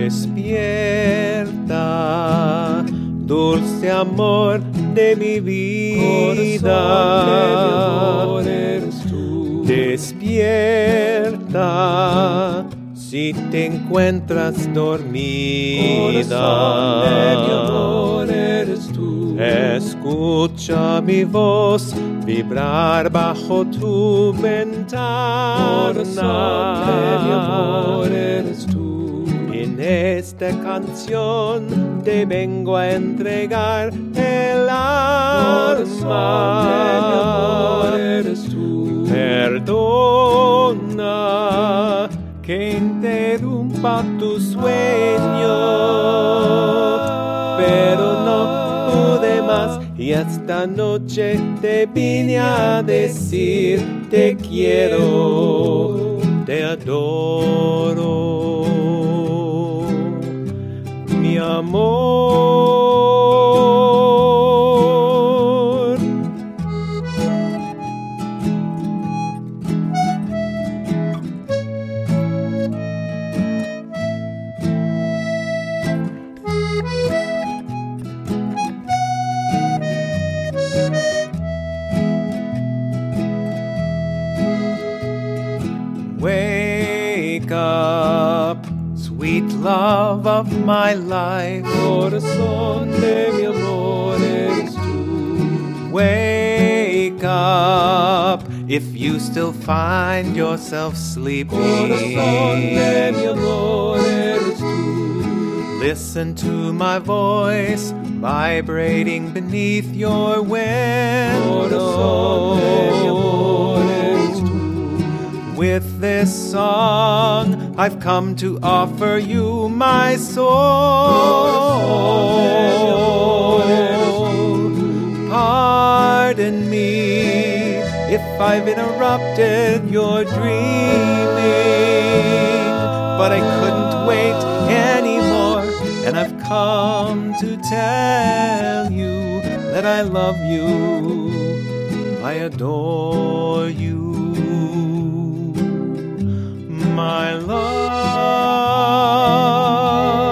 Despierta, dulce amor de mi vida. Despierta, si te encuentras dormida. Escucha mi voz vibrar bajo tu ventana. En esta canción te vengo a entregar el alma. Perdona que interrumpa tu sueño, pero no pude más y esta noche te vine a decir te quiero, te adoro, mi amor. Wake up, sweet love of my life. Corazón de mi amor eres tú. Wake up, if you still find yourself sleeping. Corazón de mi amor eres tú. Listen to my voice vibrating beneath your window. Corazón de mi amor eres tú. With this song, I've come to offer you my soul. Pardon me if I've interrupted your dreaming, but I couldn't wait anymore, and I've come to tell you that I love you, I adore you. My love.